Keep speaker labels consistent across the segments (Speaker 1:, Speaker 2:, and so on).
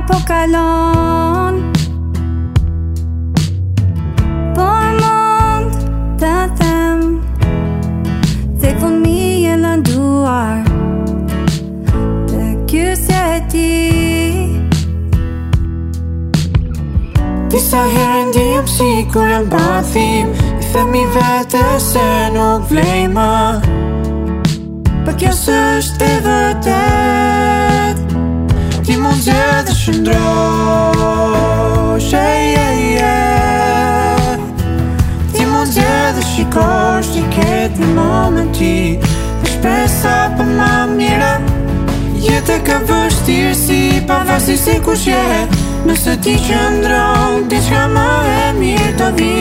Speaker 1: po kalon. Por mund të them tek fëmijë lënduar të kyse ti.
Speaker 2: Disa herë ndiem si kur jam bathim, I themi vete se nuk vlej më, për kjo s'është e vërtet. Ti mund zjerë dhe shëndrosh, Ti mund zjerë dhe shikosh Ti ketë një momenti dhe shpresa për ma mira. Jetë ka vështirësi pavarësisht se kush je. Nëse ti qëndron, diçka më e mirë do vi.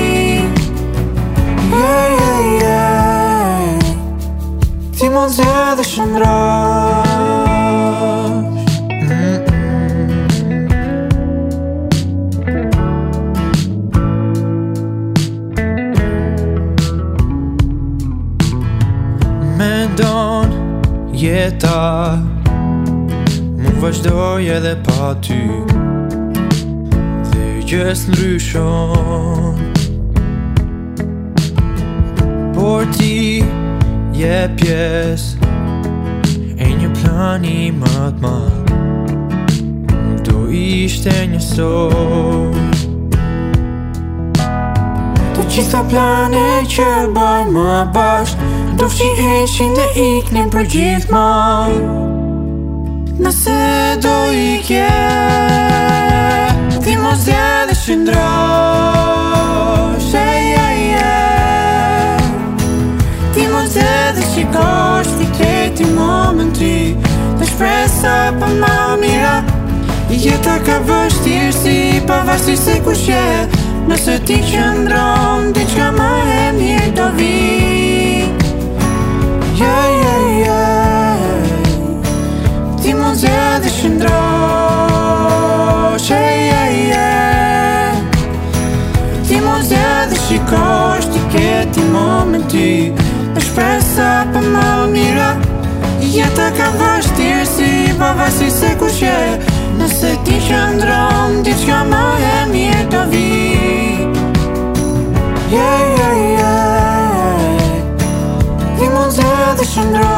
Speaker 2: Ti mund zjerë dhe shëndrosh. Mendon jeta mu vazhdoj edhe pa ty, dhe gjës ndryshon, por ti je pjesë e një plani më të madh. Do ishte njësoj të gjitha plane që bëjmë më bashk, do fshiheqin dhe iknin për gjithmonë. Nëse do ikje, ti mos zjerë dhe shëndrosh, Ti mos zjerë dhe shikosh Ti ketë një momenti dhe shpresa për ma mira. Jeta ka vështirësi pavarësisht se kush je. Nëse ti qëndron, diçka më e mirë do vi. Ti mund zjerë dhe shëndrosh, Ti mund zjerë dhe shikosh Ti ketë një momenti dhe shpresa për ma mira. Jeta ka vështirësi pavarësisht se kush je. Nëse ti qëndron, diçka më e mirë do vi. Ti mund zjerë dhe shëndrosh.